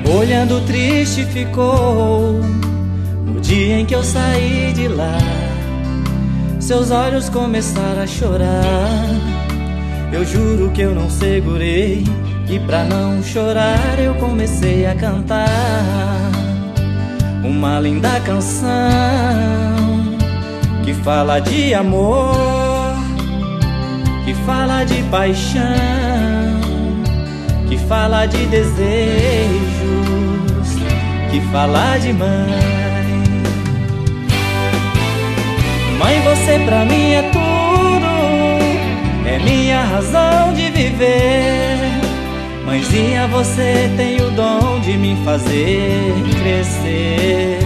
Olhando triste ficou no dia em que eu saí de lá. Seus olhos começaram a chorar. Eu juro que eu não segurei, e pra não chorar eu comecei a cantar uma linda canção que fala de amor, que fala de paixão, que fala de desejos, que fala de mãe. Mãe, você pra mim é tudo, é minha razão de viver. Mãezinha, você tem o dom de me fazer crescer.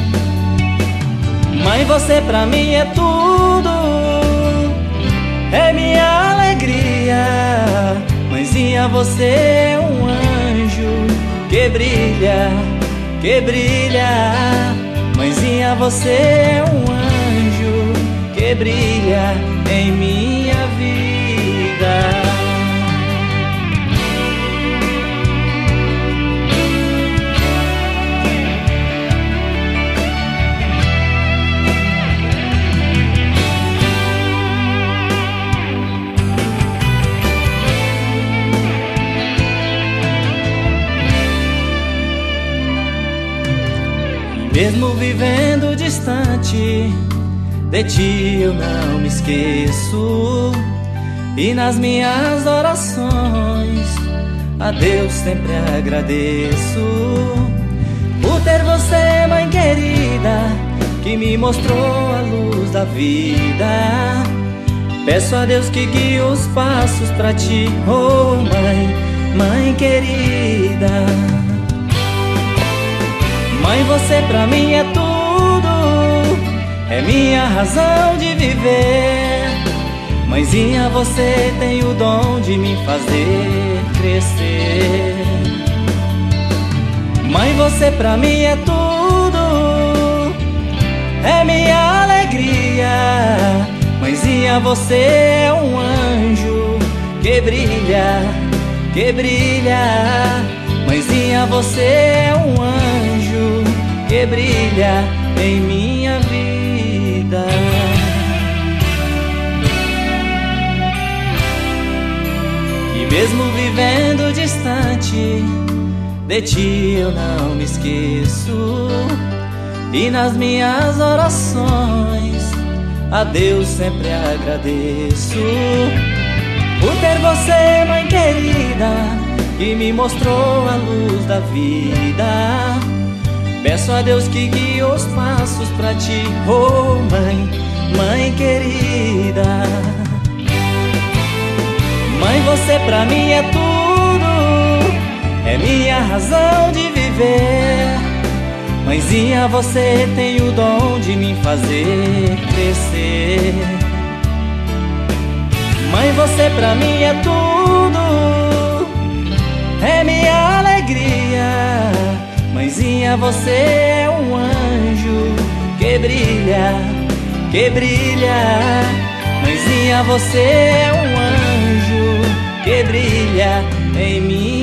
Mãe, você pra mim é tudo, é minha alegria. Mãezinha, você é um anjo que brilha, que brilha. Mãezinha, você é um anjo que brilha em minha vida. Mesmo vivendo distante de ti, eu não me esqueço. E nas minhas orações a Deus sempre agradeço por ter você, mãe querida, que me mostrou a luz da vida. Peço a Deus que guie os passos pra ti, oh mãe, mãe querida. Mãe, você pra mim é tudo, é minha razão de viver. Mãezinha, você tem o dom de me fazer crescer. Mãe, você pra mim é tudo, é minha alegria. Mãezinha, você é um anjo que brilha, que brilha. Mãezinha, você é um anjo que brilha em minha vida. E mesmo vivendo distante de ti, eu não me esqueço. E nas minhas orações a Deus sempre agradeço por ter você, mãe querida, que me mostrou a luz da vida. Peço a Deus que guie os passos pra ti, oh mãe, mãe querida. Mãe, você pra mim é tudo, é minha razão de viver. Mãezinha, você tem o dom de me fazer crescer. Mãe, você pra mim é tudo, é minha alegria. Mãezinha, você é um anjo que brilha, que brilha. Mãezinha, você é um anjo que brilha em mim.